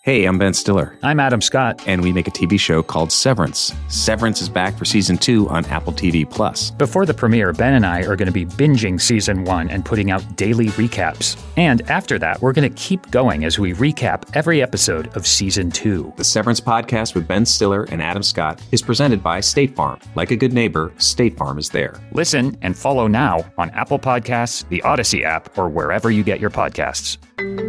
Hey, I'm Ben Stiller. I'm Adam Scott. And we make a TV show called Severance. Severance is back for Season 2 on Apple TV+. Before the premiere, Ben and I are going to be binging Season 1 and putting out daily recaps. And after that, we're going to keep going as we recap every episode of Season 2. The Severance podcast with Ben Stiller and Adam Scott is presented by State Farm. Like a good neighbor, State Farm is there. Listen and follow now on Apple Podcasts, the Odyssey app, or wherever you get your podcasts.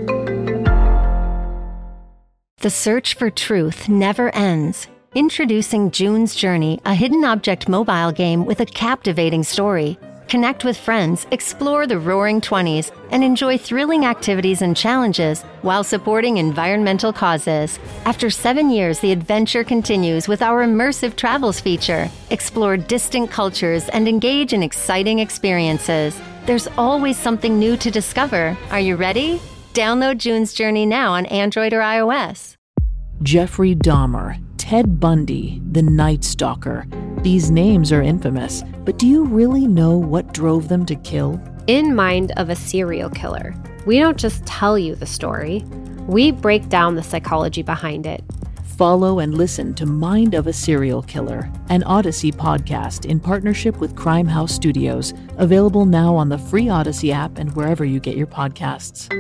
The search for truth never ends. Introducing June's Journey, a hidden object mobile game with a captivating story. Connect with friends, explore the Roaring 20s, and enjoy thrilling activities and challenges while supporting environmental causes. After 7 years, the adventure continues with our immersive travels feature. Explore distant cultures and engage in exciting experiences. There's always something new to discover. Are you ready? Download June's Journey now on Android or iOS. Jeffrey Dahmer, Ted Bundy, the Night Stalker. These names are infamous, but do you really know what drove them to kill? In Mind of a Serial Killer, we don't just tell you the story, we break down the psychology behind it. Follow and listen to Mind of a Serial Killer, an Odyssey podcast in partnership with Crime House Studios, available now on the free Odyssey app and wherever you get your podcasts.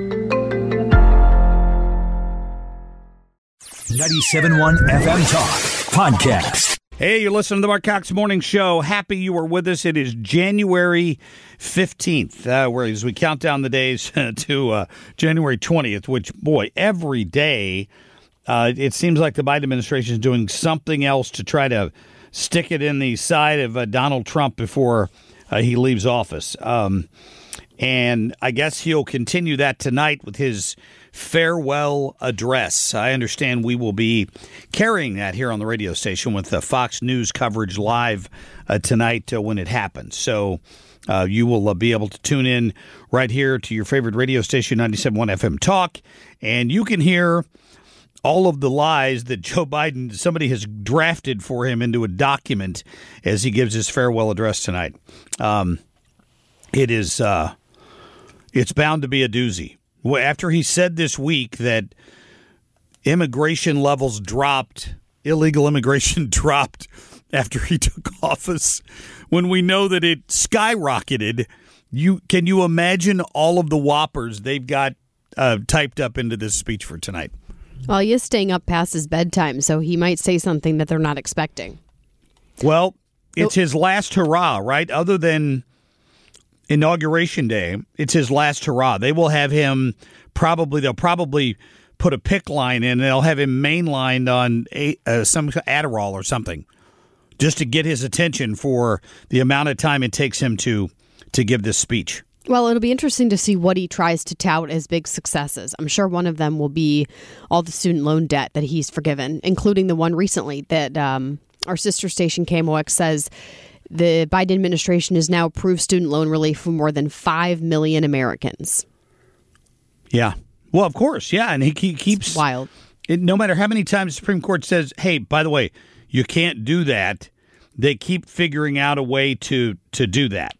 97.1 FM Talk Podcast. Hey, you're listening to the Mark Cox Morning Show. Happy you are with us. It is January 15th, as we count down the days to January 20th, which, boy, every day it seems like the Biden administration is doing something else to try to stick it in the side of Donald Trump before he leaves office. And I guess he'll continue that tonight with his farewell address. I understand we will be carrying that here on the radio station with Fox News coverage live tonight when it happens. So you will be able to tune in right here to your favorite radio station, 97.1 FM Talk, and you can hear all of the lies that Joe Biden, somebody has drafted for him into a document as he gives his farewell address tonight. It's bound to be a doozy. After he said this week that immigration levels dropped, illegal immigration dropped after he took office, when we know that it skyrocketed, can you imagine all of the whoppers they've got typed up into this speech for tonight? Well, he is staying up past his bedtime, so he might say something that they're not expecting. Well, it's his last hurrah, right? Other than Inauguration Day, it's his last hurrah. They will have him they'll probably put a pick line in and they'll have him mainlined on some Adderall or something just to get his attention for the amount of time it takes him to give this speech. Well, it'll be interesting to see what he tries to tout as big successes. I'm sure one of them will be all the student loan debt that he's forgiven, including the one recently that our sister station KMOX says the Biden administration has now approved student loan relief for more than 5 million Americans. Yeah. Well, of course. Yeah. And he keeps... It's wild. No matter how many times the Supreme Court says, hey, by the way, you can't do that, they keep figuring out a way to do that.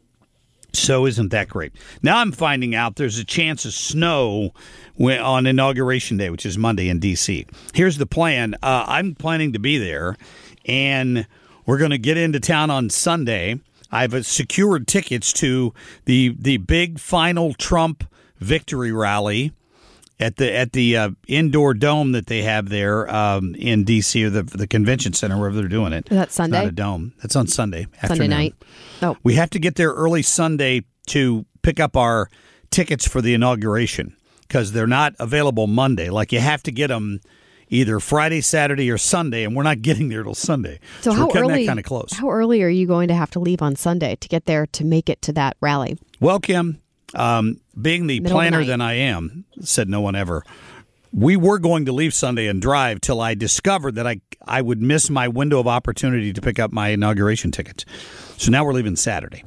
So isn't that great? Now I'm finding out there's a chance of snow on Inauguration Day, which is Monday in D.C. Here's the plan. I'm planning to be there, and we're going to get into town on Sunday. I've secured tickets to the big final Trump victory rally at the indoor dome that they have there in D.C. or the convention center, wherever they're doing it. Is that Sunday? It's not a dome. That's on Sunday afternoon. Sunday night. Oh. We have to get there early Sunday to pick up our tickets for the inauguration because they're not available Monday. Like, you have to get them either Friday, Saturday, or Sunday, and we're not getting there till Sunday. So we're cutting that kind of close. How early are you going to have to leave on Sunday to get there to make it to that rally? Well, Kim, being the planner than I am, said no one ever, we were going to leave Sunday and drive till I discovered that I would miss my window of opportunity to pick up my inauguration tickets. So now we're leaving Saturday.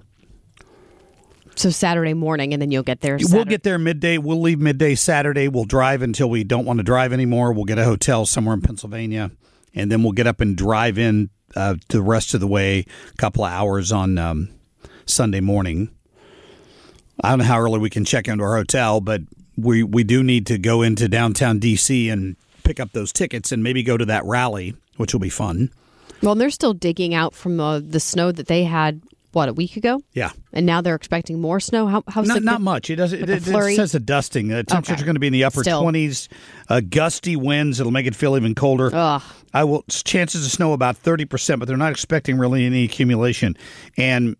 So Saturday morning, and then you'll get there Saturday. We'll get there midday. We'll leave midday Saturday. We'll drive until we don't want to drive anymore. We'll get a hotel somewhere in Pennsylvania, and then we'll get up and drive in the rest of the way, a couple of hours on Sunday morning. I don't know how early we can check into our hotel, but we do need to go into downtown D.C. and pick up those tickets and maybe go to that rally, which will be fun. Well, and they're still digging out from the snow that they had, a week ago? Yeah. And now they're expecting more snow? How Not much. It doesn't. It says a dusting. The temperatures are going to be in the upper 20s. Gusty winds. It'll make it feel even colder. Ugh. Chances of snow about 30%, but they're not expecting really any accumulation. And,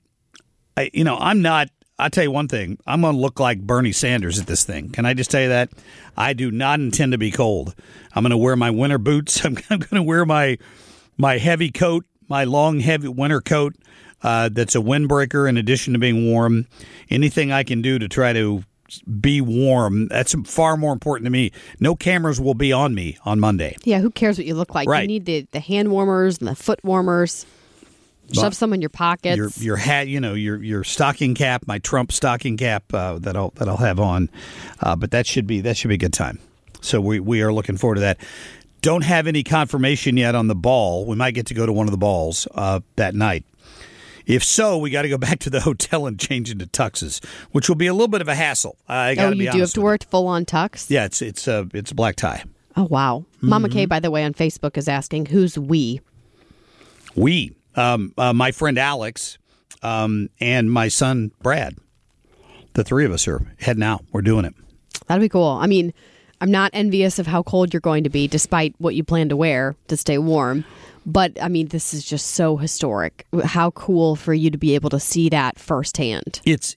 I'll tell you one thing. I'm going to look like Bernie Sanders at this thing. Can I just tell you that? I do not intend to be cold. I'm going to wear my winter boots. I'm going to wear my heavy coat, my long, heavy winter coat. That's a windbreaker in addition to being warm. Anything I can do to try to be warm, that's far more important to me. No cameras will be on me on Monday. Yeah, who cares what you look like? Right. You need the hand warmers and the foot warmers. Shove some in your pockets. Your hat, your stocking cap, my Trump stocking cap that I'll have on. But that should be a good time. So we are looking forward to that. Don't have any confirmation yet on the ball. We might get to go to one of the balls that night. If so, we got to go back to the hotel and change into tuxes, which will be a little bit of a hassle. I got to be honest. You do have to wear full-on tux? Yeah, it's a black tie. Oh, wow. Mm-hmm. Mama Kay, by the way, on Facebook is asking, who's we? We. My friend Alex and my son Brad. The three of us are heading out. We're doing it. That'd be cool. I mean, I'm not envious of how cold you're going to be, despite what you plan to wear to stay warm. But, I mean, this is just so historic. How cool for you to be able to see that firsthand. It's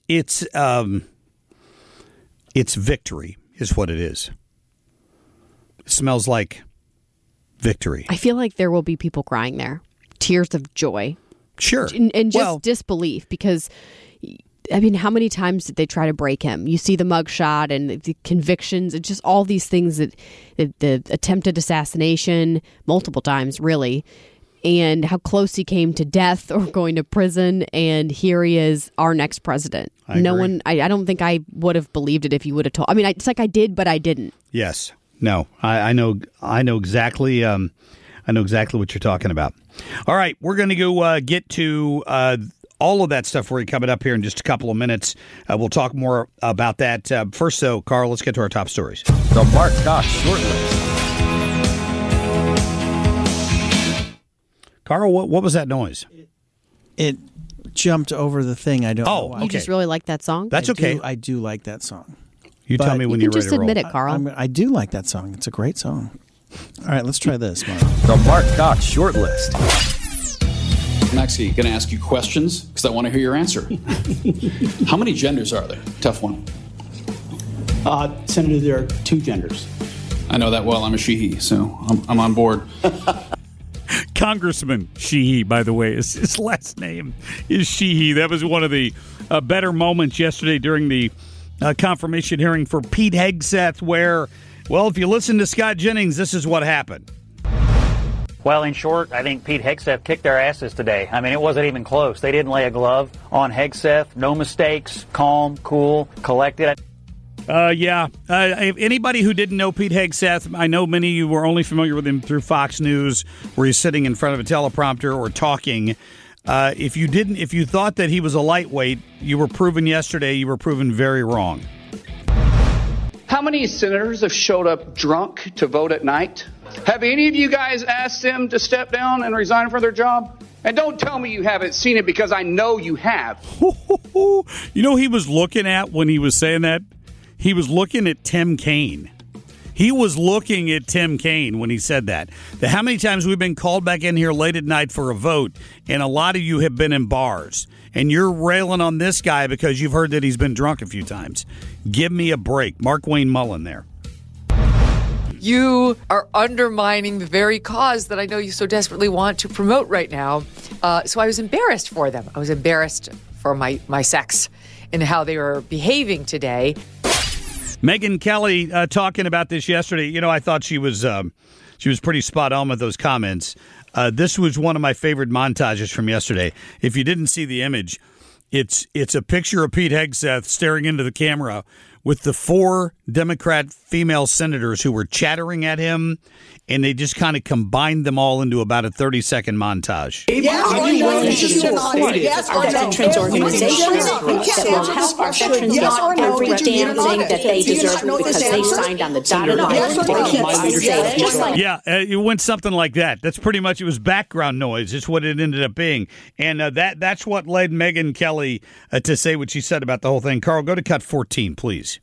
victory is what it is. It smells like victory. I feel like there will be people crying there. Tears of joy. Sure. And just disbelief because, I mean, how many times did they try to break him? You see the mugshot and the convictions and just all these things that the attempted assassination multiple times, really, and how close he came to death or going to prison. And here he is, our next president. I agree. I don't think I would have believed it if you would have told. I mean, it's like I did, but I didn't. Yes. No, I know exactly. I know exactly what you're talking about. All right, we're going to go get to all of that stuff for you coming up here in just a couple of minutes. We'll talk more about that. First, though, Carl, let's get to our top stories. The Mark Cox Short List. Carl, what was that noise? It jumped over the thing. I don't know why. You just really like that song? That's okay. I do like that song. You tell me when you're ready to roll. You can just admit it, Carl. I do like that song. It's a great song. All right, let's try this, Mark. The Mark Cox Short List. I'm actually going to ask you questions because I want to hear your answer. How many genders are there? Tough one. Senator, there are two genders. I know that well. I'm a she-he, so I'm on board. Congressman Sheehy, by the way, his last name is Sheehy. That was one of the better moments yesterday during the confirmation hearing for Pete Hegseth where, well, if you listen to Scott Jennings, this is what happened. Well, in short, I think Pete Hegseth kicked their asses today. I mean, it wasn't even close. They didn't lay a glove on Hegseth. No mistakes. Calm, cool, collected. Anybody who didn't know Pete Hegseth, I know many of you were only familiar with him through Fox News, where he's sitting in front of a teleprompter or talking. If you thought that he was a lightweight, you were proven yesterday. You were proven very wrong. How many senators have showed up drunk to vote at night? Have any of you guys asked them to step down and resign from their job? And don't tell me you haven't seen it because I know you have. You know he was looking at when he was saying that? He was looking at Tim Kaine. He was looking at Tim Kaine when he said that. How many times we've been called back in here late at night for a vote, and a lot of you have been in bars, and you're railing on this guy because you've heard that he's been drunk a few times. Give me a break. Mark Wayne Mullen there. You are undermining the very cause that I know you so desperately want to promote right now. So I was embarrassed for them. I was embarrassed for my sex and how they were behaving today. Megyn Kelly talking about this yesterday. You know, I thought she was pretty spot on with those comments. This was one of my favorite montages from yesterday. If you didn't see the image, it's a picture of Pete Hegseth staring into the camera with the 4 Democrat female senators who were chattering at him, and they just kind of combined them all into about a 30-second montage. Yes, veterans organizations that will help our veterans get every damn thing that they deserve because they signed on the dotted line. Yeah, it went something like that. That's pretty much, it was background noise. It's what it ended up being. And that's what led Megyn Kelly to say what she said about the whole thing. Carl, go to cut 14, please.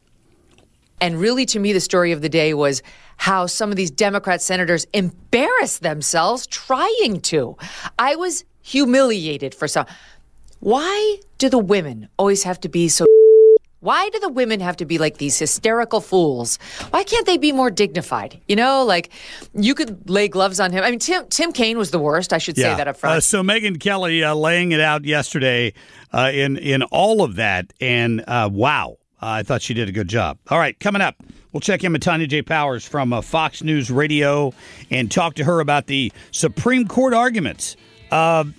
And really, to me, the story of the day was how some of these Democrat senators embarrassed themselves trying to. I was humiliated for some. Why do the women always have to be so? Why do the women have to be like these hysterical fools? Why can't they be more dignified? You know, like you could lay gloves on him. I mean, Tim Kaine was the worst. I should say that up front. So Megyn Kelly laying it out yesterday in all of that. And wow. I thought she did a good job. All right, coming up, we'll check in with Tanya J. Powers from Fox News Radio and talk to her about the Supreme Court arguments on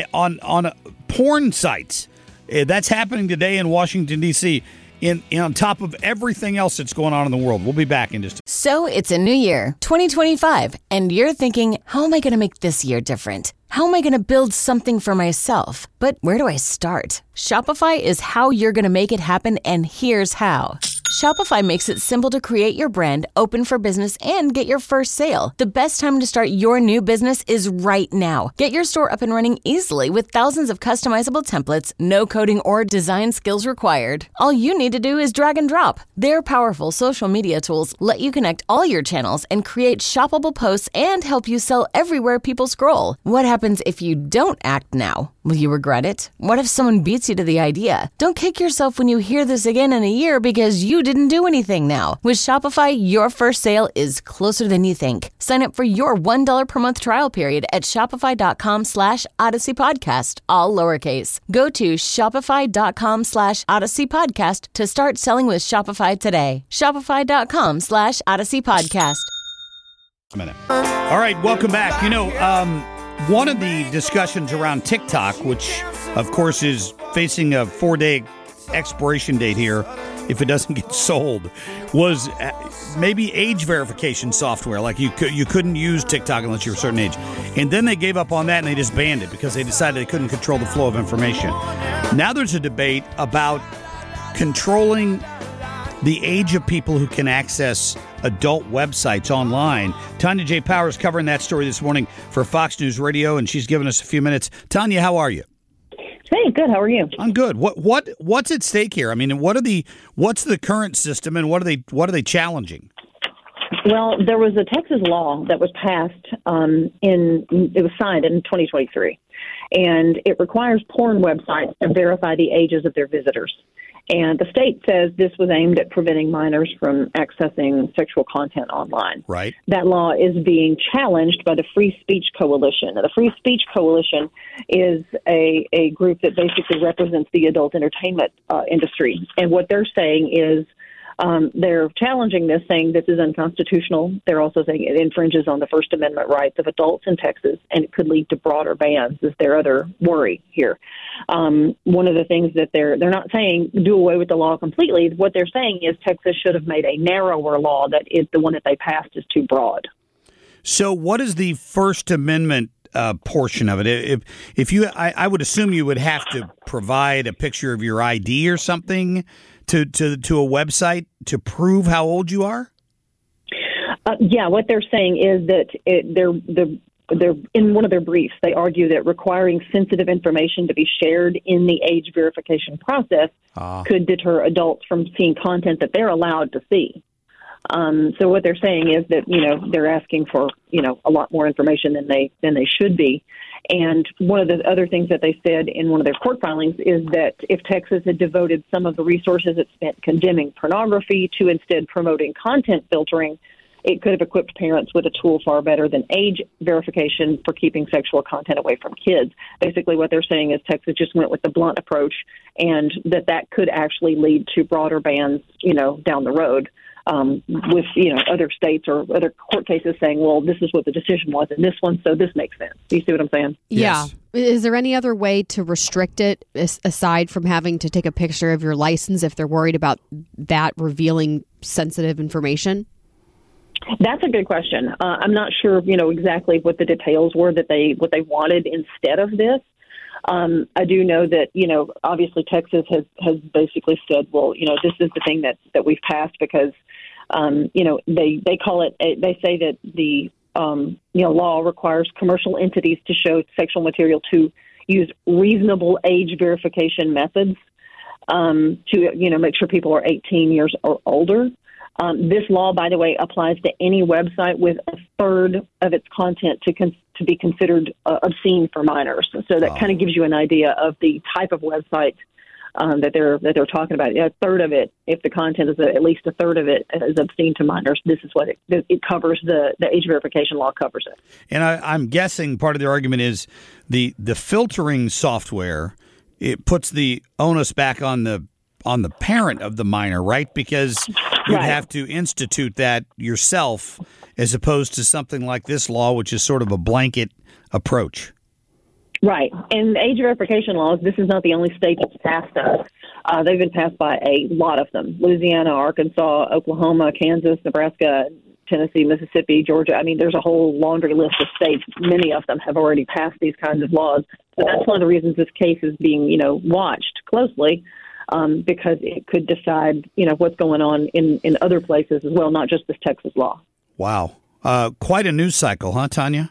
porn sites. That's happening today in Washington, D.C., on top of everything else that's going on in the world. We'll be back in just a minute. So it's a new year, 2025, and you're thinking, how am I going to make this year different? How am I going to build something for myself? But where do I start? Shopify is how you're going to make it happen, and here's how. Shopify makes it simple to create your brand, open for business, and get your first sale. The best time to start your new business is right now. Get your store up and running easily with thousands of customizable templates, no coding or design skills required. All you need to do is drag and drop. Their powerful social media tools let you connect all your channels and create shoppable posts and help you sell everywhere people scroll. What happens if you don't act now? Will you regret it? What if someone beats you to the idea? Don't kick yourself when you hear this again in a year because you didn't do anything now. With Shopify, your first sale is closer than you think. Sign up for your $1 per month trial period at shopify.com/Odyssey Podcast, all lowercase. Go to shopify.com/Odyssey Podcast to start selling with Shopify today. Shopify.com/Odyssey Podcast. A minute. All right, welcome back. You know, one of the discussions around TikTok, which, of course, is facing a 4-day expiration date here if it doesn't get sold, was maybe age verification software. Like you couldn't use TikTok unless you were a certain age. And then they gave up on that and they just banned it because they decided they couldn't control the flow of information. Now there's a debate about controlling the age of people who can access adult websites online. Tanya J. Powers covering that story this morning for Fox News Radio, and she's given us a few minutes. Tanya, how are you? Hey, good. How are you? I'm good. What's at stake here? I mean, what's the current system, and what are they challenging? Well, there was a Texas law that was passed. It was signed in 2023, and it requires porn websites to verify the ages of their visitors. And the state says this was aimed at preventing minors from accessing sexual content online. Right. That law is being challenged by the Free Speech Coalition. Now, the Free Speech Coalition is a group that basically represents the adult entertainment industry. And what they're saying is they're challenging this, saying this is unconstitutional. They're also saying it infringes on the First Amendment rights of adults in Texas, and it could lead to broader bans, is their other worry here. One of the things that they're not saying do away with the law completely. What they're saying is Texas should have made a narrower law, that the one that they passed is too broad. So what is the First Amendment portion of it? If you, I would assume you would have to provide a picture of your ID or something to a website to prove how old you are? Yeah, what they're saying is that they're in one of their briefs, they argue that requiring sensitive information to be shared in the age verification process could deter adults from seeing content that they're allowed to see. So what they're saying is that, they're asking for, a lot more information than they should be. And one of the other things that they said in one of their court filings is that if Texas had devoted some of the resources it spent condemning pornography to instead promoting content filtering, it could have equipped parents with a tool far better than age verification for keeping sexual content away from kids. Basically, what they're saying is Texas just went with the blunt approach, and that could actually lead to broader bans, down the road. with other states or other court cases saying, well, this is what the decision was in this one, so this makes sense. Do you see what I'm saying? Yeah. Is there any other way to restrict it aside from having to take a picture of your license if they're worried about that revealing sensitive information? That's a good question. I'm not sure, exactly what the details were what they wanted instead of this. I do know that, obviously Texas has basically said, well, this is the thing that we've passed because, they call it, they say that the, law requires commercial entities to show sexual material to use reasonable age verification methods to, make sure people are 18 years or older. This law, by the way, applies to any website with a third of its content to be considered obscene for minors. So that kind of gives you an idea of the type of website that they're talking about. A third of it, if the content is at least a third of it is obscene to minors, this is what it covers. The age verification law covers it. And I'm guessing part of their argument is the filtering software. It puts the onus back on the parent of the minor, right? Because you'd have to institute that yourself as opposed to something like this law, which is sort of a blanket approach. Right. And age verification laws, this is not the only state that's passed us. They've been passed by a lot of them. Louisiana, Arkansas, Oklahoma, Kansas, Nebraska, Tennessee, Mississippi, Georgia. I mean, there's a whole laundry list of states. Many of them have already passed these kinds of laws. So that's one of the reasons this case is being, watched closely. Because it could decide, what's going on in other places as well, not just this Texas law. Wow. Quite a news cycle, huh, Tanya?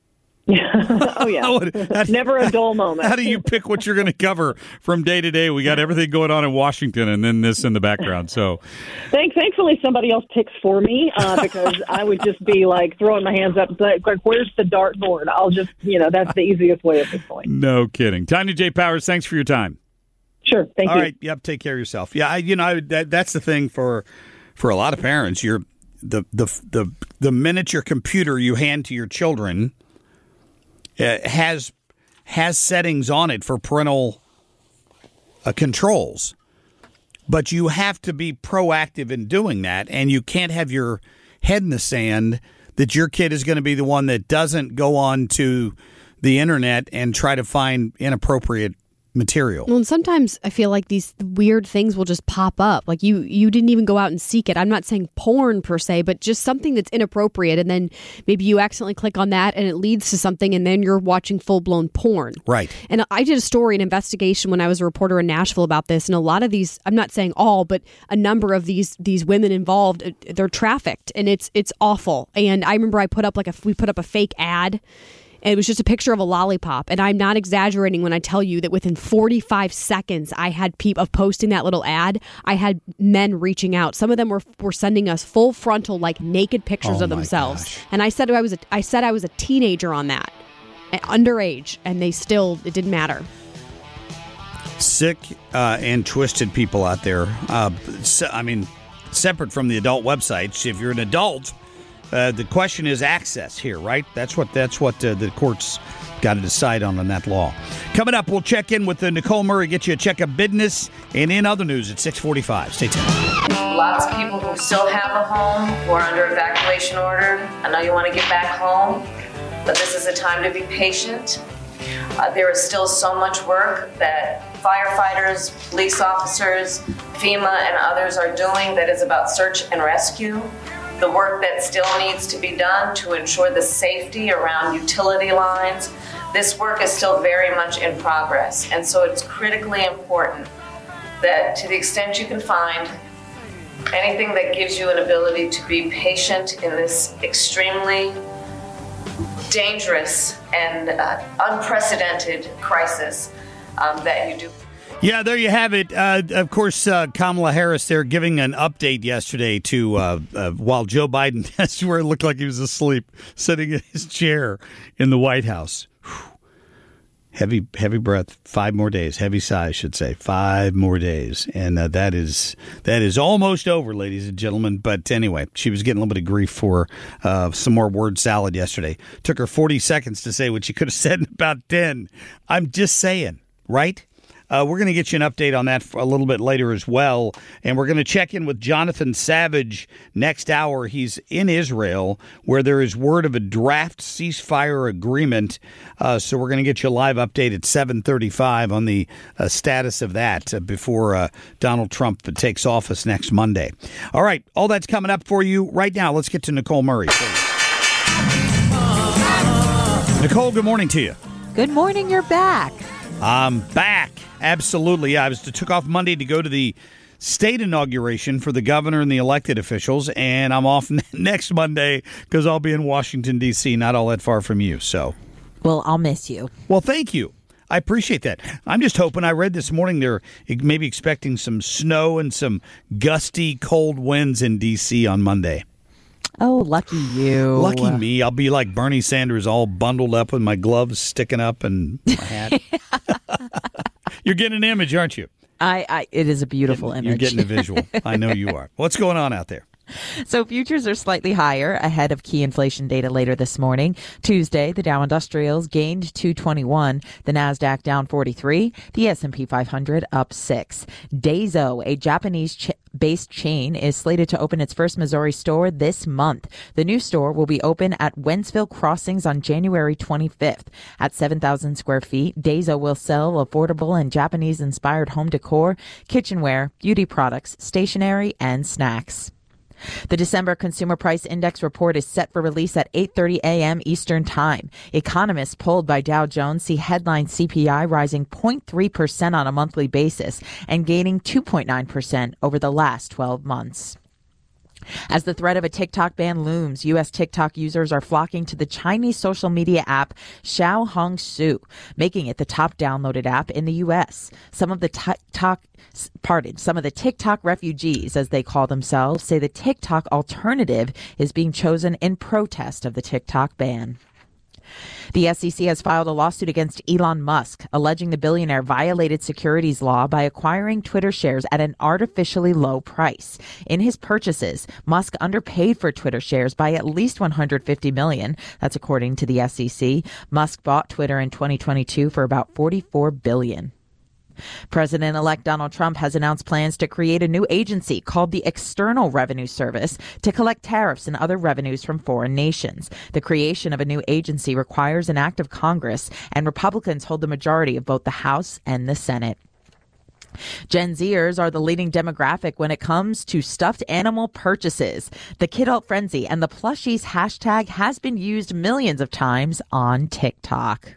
Oh, yeah. Never a dull moment. How do you pick what you're going to cover from day to day? We got everything going on in Washington and then this in the background. So, Thankfully, somebody else picks for me because I would just be like throwing my hands up and like, where's the dartboard? I'll just, that's the easiest way at this point. No kidding. Tanya J. Powers, thanks for your time. Sure. Thank you. All right. Yep. Take care of yourself. Yeah. That's the thing for a lot of parents. You're the minute your computer you hand to your children has settings on it for parental controls, but you have to be proactive in doing that, and you can't have your head in the sand that your kid is going to be the one that doesn't go on to the internet and try to find inappropriate material. Well, and sometimes I feel like these weird things will just pop up. Like you didn't even go out and seek it. I'm not saying porn per se, but just something that's inappropriate. And then maybe you accidentally click on that and it leads to something and then you're watching full-blown porn. Right. And I did a story, an investigation when I was a reporter in Nashville about this. And a lot of these, I'm not saying all, but a number of these women involved, they're trafficked and it's awful. And I remember we put up a fake ad. And it was just a picture of a lollipop. And I'm not exaggerating when I tell you that within 45 seconds I had of posting that little ad, I had men reaching out. Some of them were sending us full frontal, like naked pictures of themselves. Gosh. And I said I was a teenager on that, underage, and it didn't matter. Sick and twisted people out there. Separate from the adult websites. If you're an adult, the question is access here, right? That's what the courts got to decide on that law. Coming up, we'll check in with Nicole Murray, get you a check of business, and in other news at 6:45. Stay tuned. Lots of people who still have a home who are under evacuation order. I know you want to get back home, but this is a time to be patient. There is still so much work that firefighters, police officers, FEMA, and others are doing that is about search and rescue. The work that still needs to be done to ensure the safety around utility lines. This work is still very much in progress. And so it's critically important that to the extent you can find anything that gives you an ability to be patient in this extremely dangerous and unprecedented crisis, that you do. Yeah, there you have it. Of course, Kamala Harris there giving an update yesterday to while Joe Biden, that's where it looked like he was asleep, sitting in his chair in the White House. Whew. Heavy breath. 5 more days. Heavy sigh, I should say. 5 more days. And that is almost over, ladies and gentlemen. But anyway, she was getting a little bit of grief for some more word salad yesterday. Took her 40 seconds to say what she could have said in about 10. I'm just saying, right? We're going to get you an update on that a little bit later as well. And we're going to check in with Jonathan Savage next hour. He's in Israel, where there is word of a draft ceasefire agreement. So we're going to get you a live update at 7:35 on the status of that before Donald Trump takes office next Monday. All right, all that's coming up for you right now. Let's get to Nicole Murray, please. Nicole, good morning to you. Good morning. You're back. I'm back. Absolutely. I took off Monday to go to the state inauguration for the governor and the elected officials, and I'm off next Monday because I'll be in Washington, D.C., not all that far from you. So, well, I'll miss you. Well, thank you. I appreciate that. I'm just hoping. I read this morning they're maybe expecting some snow and some gusty, cold winds in D.C. on Monday. Oh, lucky you. Lucky me. I'll be like Bernie Sanders, all bundled up with my gloves sticking up and my hat. You're getting an image, aren't you? It is a beautiful image. You're getting a visual. I know you are. What's going on out there? So futures are slightly higher ahead of key inflation data later this morning. Tuesday, the Dow Industrials gained 221, the Nasdaq down 43, the S&P 500 up 6. Daiso, a Japanese-based chain, is slated to open its first Missouri store this month. The new store will be open at Wentzville Crossings on January 25th. At 7,000 square feet, Daiso will sell affordable and Japanese-inspired home decor, kitchenware, beauty products, stationery, and snacks. The December Consumer Price Index report is set for release at 8:30 a.m. Eastern Time. Economists polled by Dow Jones see headline CPI rising 0.3% on a monthly basis and gaining 2.9% over the last 12 months. As the threat of a TikTok ban looms, U.S. TikTok users are flocking to the Chinese social media app Xiaohongshu, making it the top downloaded app in the U.S. Some of the TikTok refugees, as they call themselves, say the TikTok alternative is being chosen in protest of the TikTok ban. The SEC has filed a lawsuit against Elon Musk, alleging the billionaire violated securities law by acquiring Twitter shares at an artificially low price. In his purchases, Musk underpaid for Twitter shares by at least $150 million. That's according to the SEC. Musk bought Twitter in 2022 for about $44 billion. President-elect Donald Trump has announced plans to create a new agency called the External Revenue Service to collect tariffs and other revenues from foreign nations. The creation of a new agency requires an act of Congress, and Republicans hold the majority of both the House and the Senate. Gen Zers are the leading demographic when it comes to stuffed animal purchases. The Kidult Frenzy and the Plushies hashtag has been used millions of times on TikTok.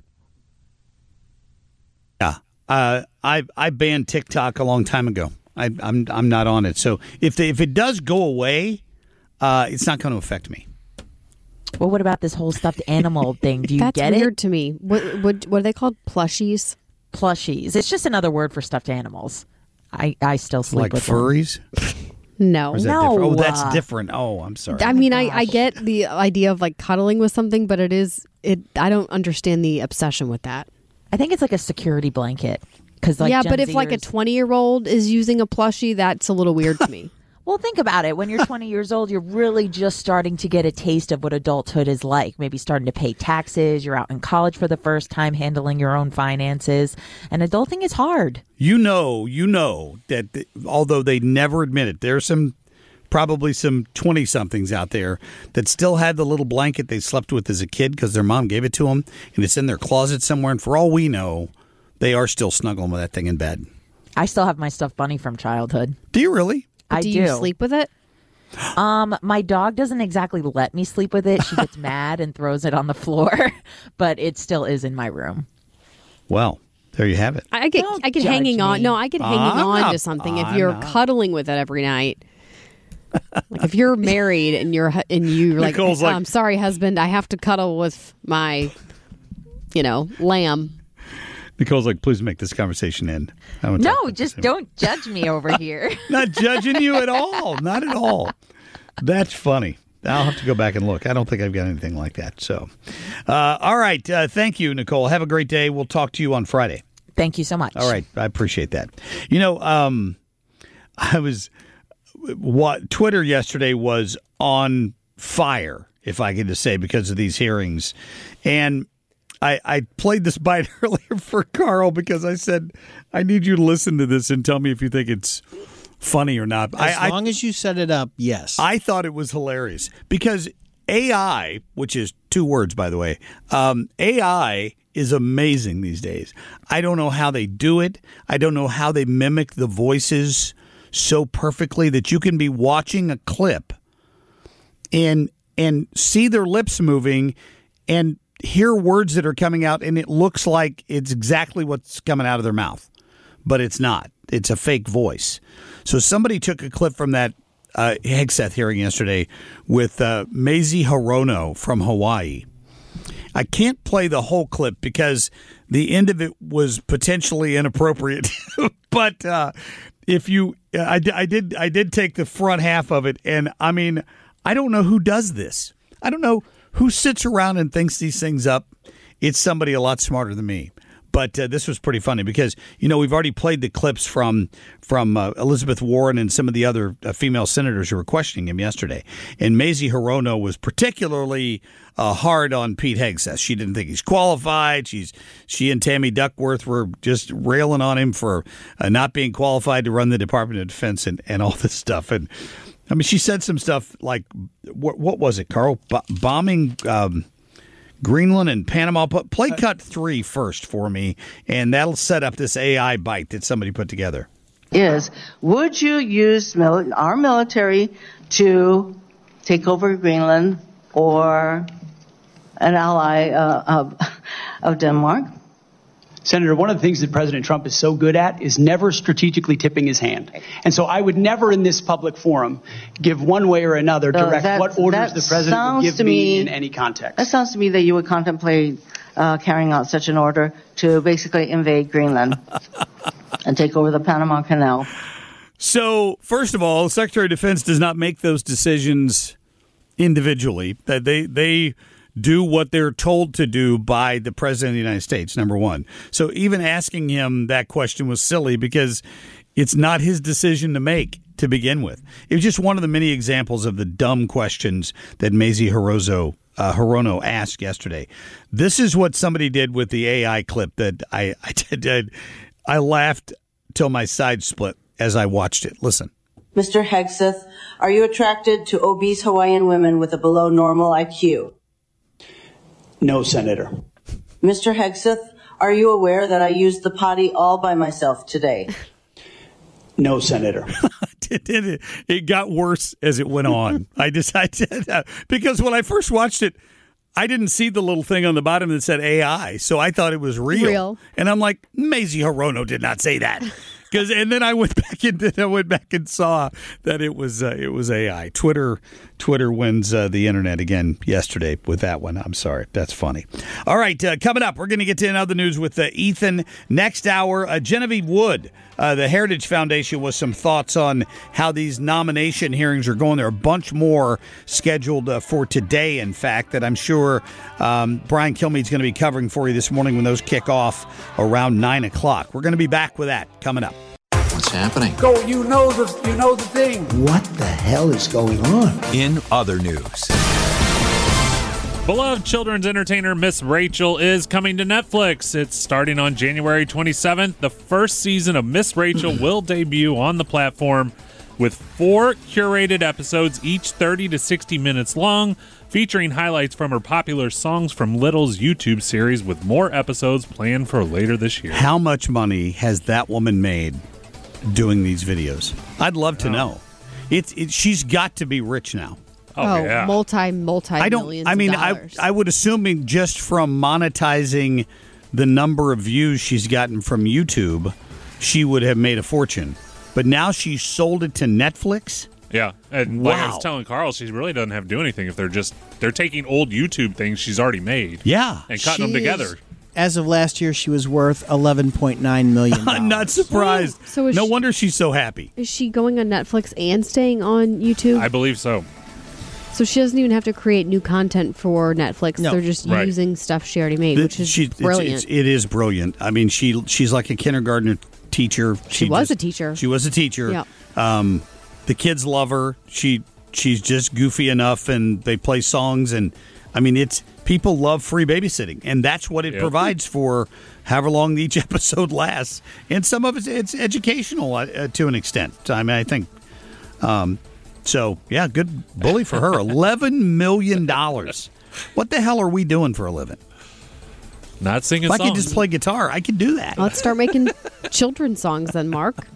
Yeah. I banned TikTok a long time ago. I'm not on it. So if it does go away, it's not going to affect me. Well, what about this whole stuffed animal thing? Do you get it? That's weird to me. What are they called? Plushies? Plushies. It's just another word for stuffed animals. I still sleep with furries? No. No. Oh, that's different. Oh, I'm sorry. I mean, I get the idea of like cuddling with something, but I don't understand the obsession with that. I think it's like a security blanket. But if like a 20-year-old is using a plushie, that's a little weird to me. Well, think about it. When you're 20 years old, you're really just starting to get a taste of what adulthood is like. Maybe starting to pay taxes. You're out in college for the first time, handling your own finances. And adulting is hard. You know that although they never admit it, there's probably some 20-somethings out there that still had the little blanket they slept with as a kid because their mom gave it to them, and it's in their closet somewhere. And for all we know, they are still snuggling with that thing in bed. I still have my stuffed bunny from childhood. Do you really? I do. Do you sleep with it? My dog doesn't exactly let me sleep with it. She gets mad and throws it on the floor, but it still is in my room. Well, there you have it. I get hanging on. No, I get hanging on to something if you're cuddling with it every night. Like if you're married and you're like, I'm sorry, husband, I have to cuddle with my, lamb. Nicole's like, please make this conversation end. No, just don't judge me over here. Not judging you at all. Not at all. That's funny. I'll have to go back and look. I don't think I've got anything like that. So, all right. Thank you, Nicole. Have a great day. We'll talk to you on Friday. Thank you so much. All right. I appreciate that. Twitter yesterday was on fire, if I could just say, because of these hearings. And I played this bite earlier for Carl because I said, I need you to listen to this and tell me if you think it's funny or not. As long as you set it up, yes. I thought it was hilarious because AI, which is 2 words, by the way, AI is amazing these days. I don't know how they do it. I don't know how they mimic the voices so perfectly that you can be watching a clip and see their lips moving and hear words that are coming out, and it looks like it's exactly what's coming out of their mouth, but it's not. It's a fake voice. So somebody took a clip from that Hegseth hearing yesterday with Mazie Hirono from Hawaii. I can't play the whole clip because the end of it was potentially inappropriate, but if you, I did take the front half of it, and I mean, I don't know who does this. I don't know who sits around and thinks these things up. It's somebody a lot smarter than me. But this was pretty funny because, we've already played the clips from Elizabeth Warren and some of the other female senators who were questioning him yesterday. And Mazie Hirono was particularly hard on Pete Hegseth. She didn't think he's qualified. She and Tammy Duckworth were just railing on him for not being qualified to run the Department of Defense and all this stuff. And I mean, she said some stuff like, what was it, Carl? Bombing Greenland and Panama. Play cut 3 first for me, and that'll set up this AI bite that somebody put together. Would you use our military to take over Greenland or an ally of Denmark? Senator, one of the things that President Trump is so good at is never strategically tipping his hand. And so I would never in this public forum give one way or another direct what orders the president would give me in any context. That sounds to me that you would contemplate carrying out such an order to basically invade Greenland and take over the Panama Canal. So, first of all, the Secretary of Defense does not make those decisions individually. They do what they're told to do by the President of the United States, number one. So even asking him that question was silly because it's not his decision to make to begin with. It was just one of the many examples of the dumb questions that Mazie Hirono asked yesterday. This is what somebody did with the AI clip that I did. I laughed till my side split as I watched it. Listen. Mr. Hegseth, are you attracted to obese Hawaiian women with a below normal IQ? No, Senator. Mr. Hegseth, are you aware that I used the potty all by myself today? No, Senator. It got worse as it went on. I decided because when I first watched it, I didn't see the little thing on the bottom that said AI, so I thought it was real. And I'm like, Mazie Hirono did not say that. And then I went back and saw that it was AI. Twitter wins the internet again yesterday with that one. I'm sorry, that's funny. All right, coming up, we're going to get to another news with Ethan next hour. Genevieve Wood, the Heritage Foundation, with some thoughts on how these nomination hearings are going. There are a bunch more scheduled for today, in fact, that I'm sure Brian Kilmeade's going to be covering for you this morning when those kick off around 9 o'clock. We're going to be back with that coming up. What's happening? Go, you know the thing. What the hell is going on? In other news. Beloved children's entertainer Miss Rachel is coming to Netflix. It's starting on January 27th. The first season of Miss Rachel will debut on the platform with 4 curated episodes, each 30 to 60 minutes long, featuring highlights from her popular Songs from Little's YouTube series, with more episodes planned for later this year. How much money has that woman made doing these videos? I'd love to know. She's got to be rich now. Oh, yeah. Multi-millions of dollars. I would assume just from monetizing the number of views she's gotten from YouTube, she would have made a fortune. But now she's sold it to Netflix? Yeah, and like I was telling Carl, she really doesn't have to do anything if they're taking old YouTube things she's already made. Yeah. And cutting them together. As of last year, she was worth $11.9 million. I'm not surprised. So no wonder she's so happy. Is she going on Netflix and staying on YouTube? I believe so. So she doesn't even have to create new content for Netflix. No. They're just using stuff she already made, which is brilliant. It is brilliant. I mean, she's like a kindergarten teacher. She was a teacher. She was a teacher. Yep. The kids love her. She she's just goofy enough, and they play songs, and I mean, it's people love free babysitting, and that's what it provides for however long each episode lasts. And some of it's educational to an extent. I mean, I think. So yeah, good bully for her. $11 million. What the hell are we doing for a living? Not singing songs. songs. I could just play guitar. I could do that. Let's start making children's songs then, Mark.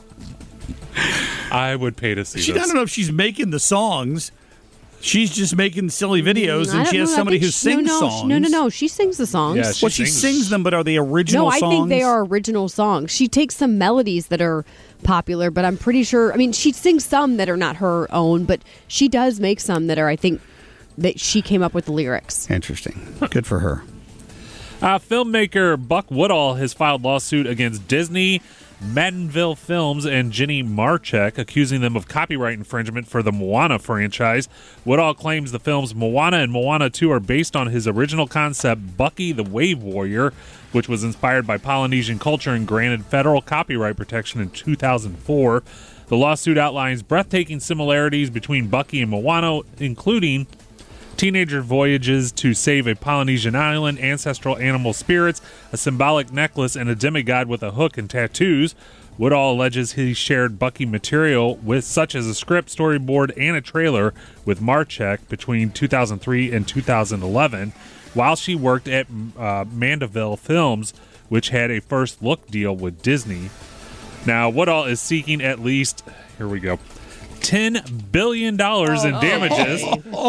I would pay to see I this. don't know if she's making the songs. She's just making silly videos, and she has somebody who sings songs. No. She sings the songs. Yeah, she sings them, but are they original songs? No, I think they are original songs. She takes some melodies that are popular, but I'm pretty sure, I mean, she sings some that are not her own, but she does make some that are, I think, that she came up with the lyrics. Interesting. Good for her. Filmmaker Buck Woodall has filed lawsuit against Disney, Maddenville Films, and Jenny Marchek, accusing them of copyright infringement for the Moana franchise. Woodall claims the films Moana and Moana 2 are based on his original concept, Bucky the Wave Warrior, which was inspired by Polynesian culture and granted federal copyright protection in 2004. The lawsuit outlines breathtaking similarities between Bucky and Moana, including teenager voyages to save a Polynesian island, ancestral animal spirits, a symbolic necklace, and a demigod with a hook and tattoos. Woodall alleges he shared Bucky material with such as a script, storyboard, and a trailer with Marchek between 2003 and 2011 while she worked at Mandeville Films, which had a first look deal with Disney. Now, Woodall is seeking at least, here we go, $10 billion in damages,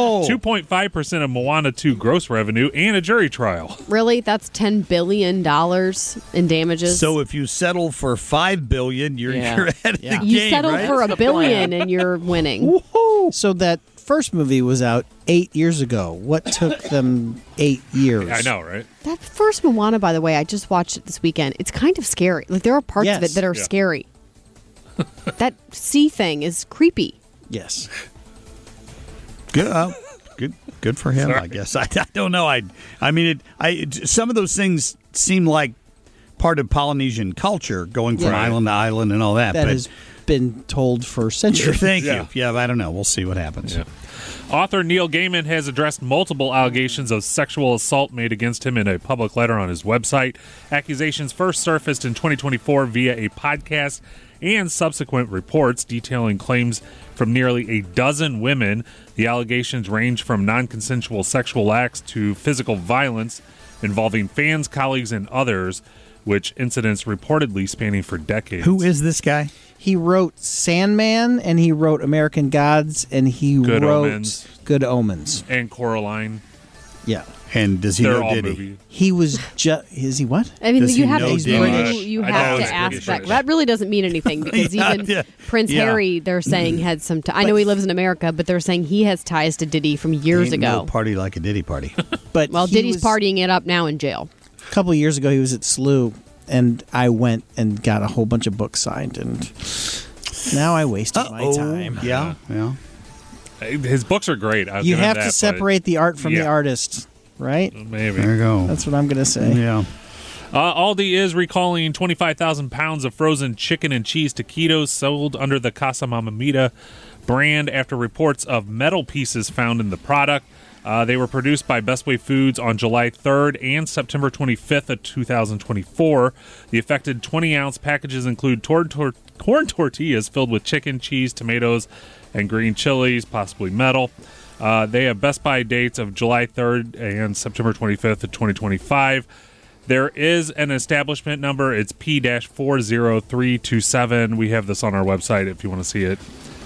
2.5% of Moana 2 gross revenue, and a jury trial. Really? That's $10 billion in damages? So if you settle for $5 billion, you're ahead of the game, You settle right? for $1 billion and you're winning. Woohoo! So that first movie was out 8 years ago. What took them 8 years? I know, right? That first Moana, by the way, I just watched it this weekend. It's kind of scary. Like, there are parts of it that are scary. That sea thing is creepy. Yes. Good. Good for him, I guess. I don't know. I mean, some of those things seem like part of Polynesian culture, going from island to island and all that. That has been told for centuries. Thank you. Yeah, I don't know. We'll see what happens. Yeah. Author Neil Gaiman has addressed multiple allegations of sexual assault made against him in a public letter on his website. Accusations first surfaced in 2024 via a podcast and subsequent reports detailing claims from nearly a dozen women. The allegations range from non-consensual sexual acts to physical violence involving fans, colleagues, and others, which incidents reportedly spanning for decades. Who is this guy? He wrote Sandman, and he wrote American Gods, and he wrote Omens. Good Omens. And Coraline. Yeah. And does he They're know all Diddy? movies. He was is he what? I mean, Does you he have know to, Diddy? you I have know to it's ask British. that. That really doesn't mean anything because even Prince Harry, they're saying had some. I know he lives in America, but they're saying he has ties to Diddy from years Ain't ago. No party like a Diddy party. But Well, he Diddy's was- partying it up now in jail. A couple of years ago, he was at SLU, and I went and got a whole bunch of books signed, and now I wasted my time. Yeah. His books are great. I'll You give him have that, to but- separate the art from the artist, right? Maybe. There you go. That's what I'm going to say. Yeah. Aldi is recalling 25,000 pounds of frozen chicken and cheese taquitos sold under the Casa Mamamita brand after reports of metal pieces found in the product. They were produced by Best Way Foods on July 3rd and September 25th of 2024. The affected 20-ounce packages include corn tortillas filled with chicken, cheese, tomatoes, and green chilies, possibly metal. They have Best Buy dates of July 3rd and September 25th of 2025. There is an establishment number. It's P-40327. We have this on our website if you want to see it.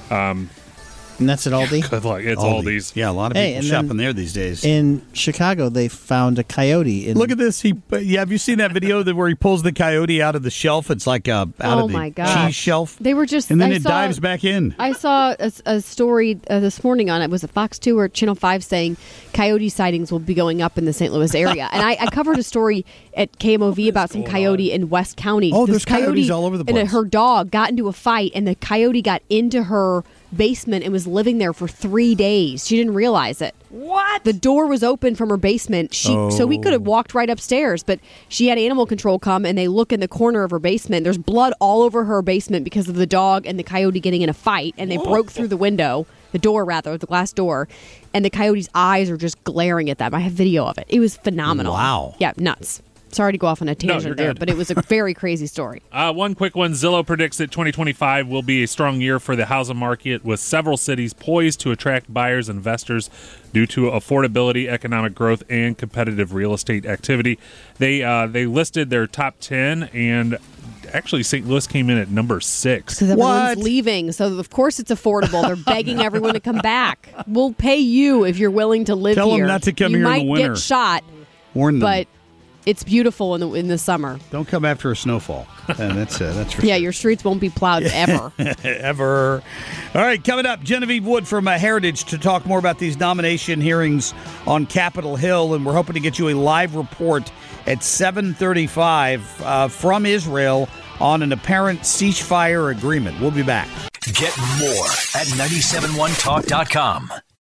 And that's at Aldi? Good luck. It's Aldi's. Yeah, a lot of Hey, people and shopping then there these days. In Chicago, they found a coyote. Look at this. Have you seen that video where he pulls the coyote out of the shelf? It's like out Oh of the my gosh. cheese shelf. They were just, and then I it saw- dives back in. I saw a story this morning on it. Was it Fox 2 or Channel 5 saying coyote sightings will be going up in the St. Louis area? And I covered a story at KMOV about some coyote in West County. Oh, This there's coyotes all over the And place. her dog got into a fight, and the coyote got into her basement and was living there for 3 days. She didn't realize it. What? The door was open from her basement. So we could have walked right upstairs, but she had animal control come, and they look in the corner of her basement. There's blood all over her basement because of the dog and the coyote getting in a fight, and they broke through the window, the glass door, and the coyote's eyes are just glaring at them. I have video of it. It was phenomenal. Wow. Yeah, nuts. Sorry to go off on a tangent there, but it was a very crazy story. One quick one. Zillow predicts that 2025 will be a strong year for the housing market, with several cities poised to attract buyers and investors due to affordability, economic growth, and competitive real estate activity. They listed their top 10, and actually St. Louis came in at number 6. Because everyone's leaving, so of course it's affordable. They're begging everyone to come back. We'll pay you if you're willing to live here. Tell them not to come here in the winter. You might get shot, Warn them. But it's beautiful in the summer. Don't come after a snowfall. And that's for yeah, sure. your streets won't be plowed ever. Ever. All right, coming up, Genevieve Wood from Heritage to talk more about these nomination hearings on Capitol Hill, and we're hoping to get you a live report at 7:35 from Israel on an apparent ceasefire agreement. We'll be back. Get more at 971talk.com.